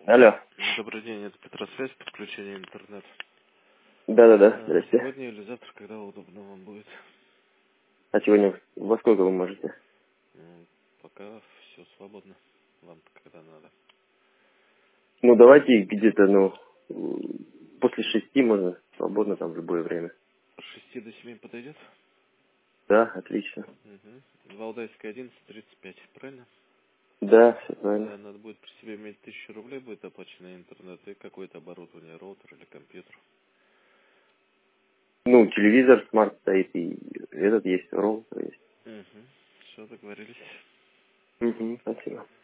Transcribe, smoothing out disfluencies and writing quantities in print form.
Алло. Добрый день, это Петросвязь, подключение интернет. Да-да-да, здрасте. Сегодня или завтра, когда удобно вам будет? А сегодня во сколько вы можете? Пока все свободно. Вам когда надо. Ну, давайте где-то, после 6 можно, свободно там в любое время. С 6 до 7 подойдет? Да, отлично. Валдайская 11:35, правильно? Да, все Да, правильно. надо будет при себе иметь 1000 рублей, будет оплачено интернет и какое-то оборудование, роутер или компьютер. Ну, телевизор, смарт стоит, и этот есть, роутер есть. Все, договорились. Спасибо.